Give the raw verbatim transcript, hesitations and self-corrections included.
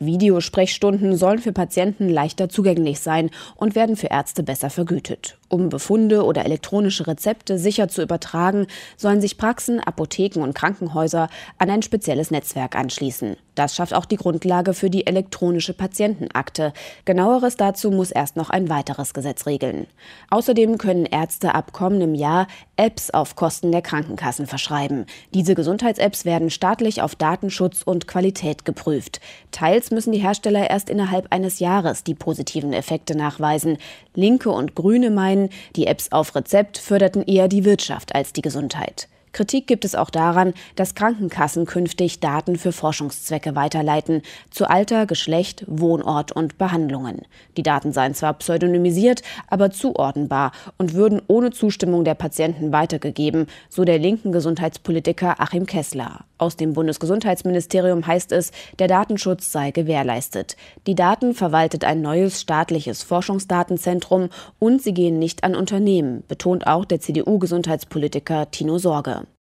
Videosprechstunden sollen für Patienten leichter zugänglich sein und werden für Ärzte besser vergütet. Um Befunde oder elektronische Rezepte sicher zu übertragen, sollen sich Praxen, Apotheken und Krankenhäuser an ein spezielles Netzwerk anschließen. Das schafft auch die Grundlage für die elektronische Patientenakte. Genaueres dazu muss erst noch ein weiteres Gesetz regeln. Außerdem können Ärzte ab kommendem Jahr Apps auf Kosten der Krankenkassen verschreiben. Diese Gesundheits-Apps werden staatlich auf Datenschutz und Qualität geprüft. Teils müssen die Hersteller erst innerhalb eines Jahres die positiven Effekte nachweisen. Linke und Grüne meinen, die Apps auf Rezept förderten eher die Wirtschaft als die Gesundheit. Kritik gibt es auch daran, dass Krankenkassen künftig Daten für Forschungszwecke weiterleiten, zu Alter, Geschlecht, Wohnort und Behandlungen. Die Daten seien zwar pseudonymisiert, aber zuordnenbar und würden ohne Zustimmung der Patienten weitergegeben, so der linken Gesundheitspolitiker Achim Keßler. Aus dem Bundesgesundheitsministerium heißt es, der Datenschutz sei gewährleistet. Die Daten verwaltet ein neues staatliches Forschungsdatenzentrum und sie gehen nicht an Unternehmen, betont auch der C D U-Gesundheitspolitiker Tino Sorge.